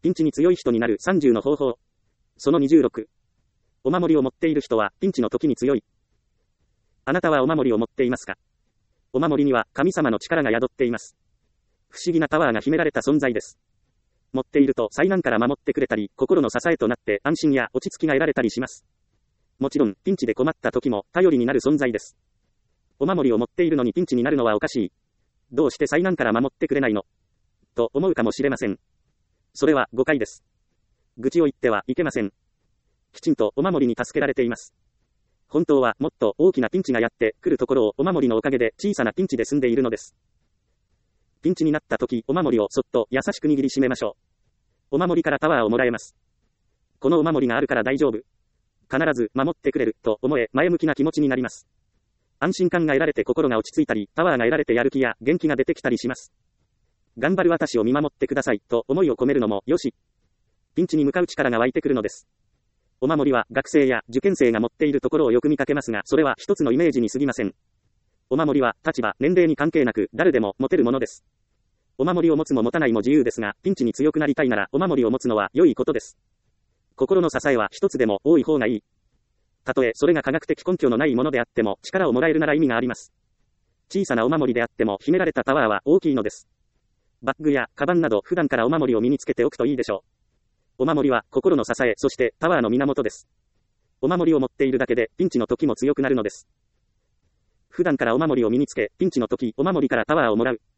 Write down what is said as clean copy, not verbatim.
ピンチに強い人になる30の方法。その26。お守りを持っている人は、ピンチの時に強い。あなたはお守りを持っていますか？お守りには、神様の力が宿っています。不思議なパワーが秘められた存在です。持っていると災難から守ってくれたり、心の支えとなって安心や落ち着きが得られたりします。もちろん、ピンチで困った時も、頼りになる存在です。お守りを持っているのにピンチになるのはおかしい。どうして災難から守ってくれないの？と思うかもしれません。それは誤解です。愚痴を言ってはいけません。きちんとお守りに助けられています。本当はもっと大きなピンチがやってくるところをお守りのおかげで小さなピンチで済んでいるのです。ピンチになった時、お守りをそっと優しく握りしめましょう。お守りからパワーをもらえます。このお守りがあるから大丈夫。必ず守ってくれると思え前向きな気持ちになります。安心感が得られて心が落ち着いたり、パワーが得られてやる気や元気が出てきたりします。頑張る私を見守ってくださいと思いを込めるのもよし。ピンチに向かう力が湧いてくるのです。お守りは学生や受験生が持っているところをよく見かけますが、それは一つのイメージに過ぎません。お守りは立場、年齢に関係なく誰でも持てるものです。お守りを持つも持たないも自由ですが、ピンチに強くなりたいならお守りを持つのは良いことです。心の支えは一つでも多い方がいい。たとえそれが科学的根拠のないものであっても力をもらえるなら意味があります。小さなお守りであっても秘められたパワーは大きいのです。バッグやカバンなど普段からお守りを身につけておくといいでしょう。お守りは心の支え、そしてパワーの源です。お守りを持っているだけでピンチの時も強くなるのです。普段からお守りを身につけ、ピンチの時、お守りからパワーをもらう。